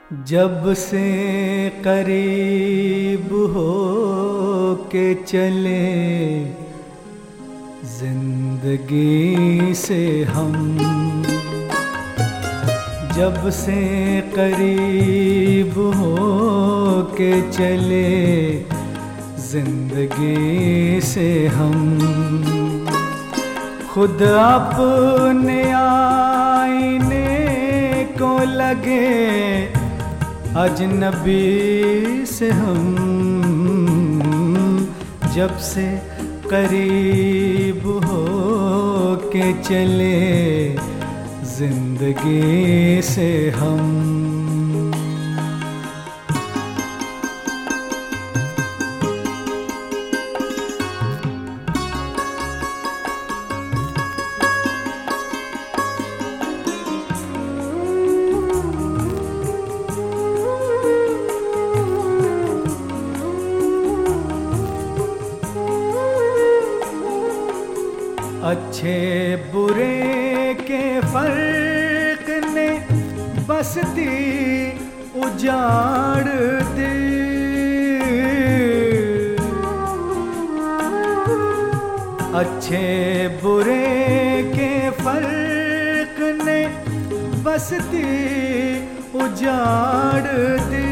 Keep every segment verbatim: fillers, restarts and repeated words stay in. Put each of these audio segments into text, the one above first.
जब से करीब हो के चले जिंदगी से हम, जब से करीब हो के चले जिंदगी से हम, खुद अपने आईने को लगे अजनबी से हम। जब से करीब हो के चले जिंदगी से हम। अच्छे बुरे के फर्क ने बस्ती उजाड़ दी, अच्छे बुरे के फर्क ने बस्ती उजाड़ दी।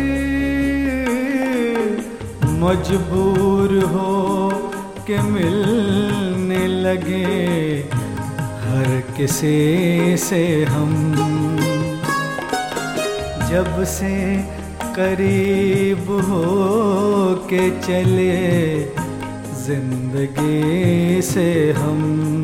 मजबूर हो के मिलने लगे हर किसी से हम। जब से करीब हो के चले जिंदगी से हम।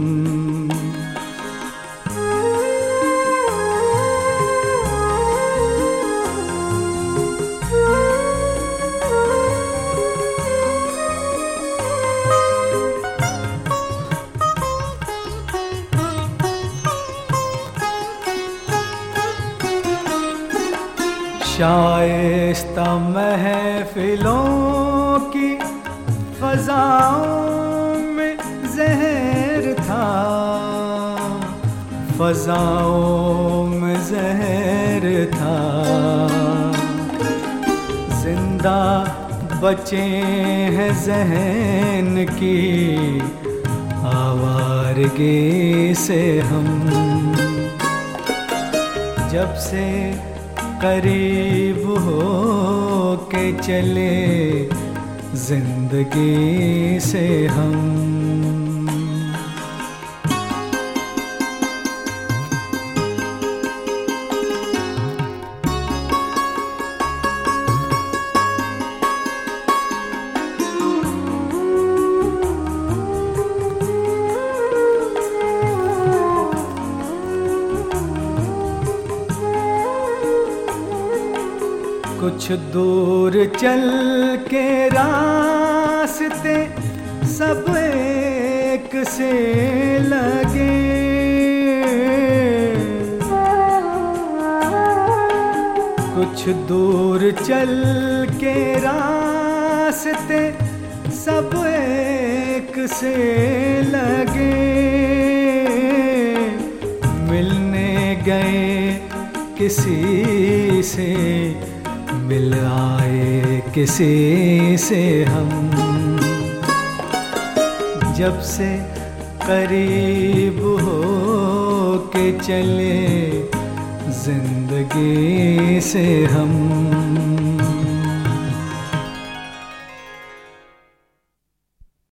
शाइस्ता महफिलों की फ़ज़ाओं में ज़हर था, फ़ज़ाओं में ज़हर था। जिंदा बचे हैं ज़हन की आवारगी से हम। जब से करीब हो के चले जिंदगी से हम। कुछ दूर चल के रास्ते सब एक से लगे, कुछ दूर चल के रास्ते सब एक से लगे। मिलने गए किसी से मिल आए किसी से हम। जब से करीब हो के चले जिंदगी से हम।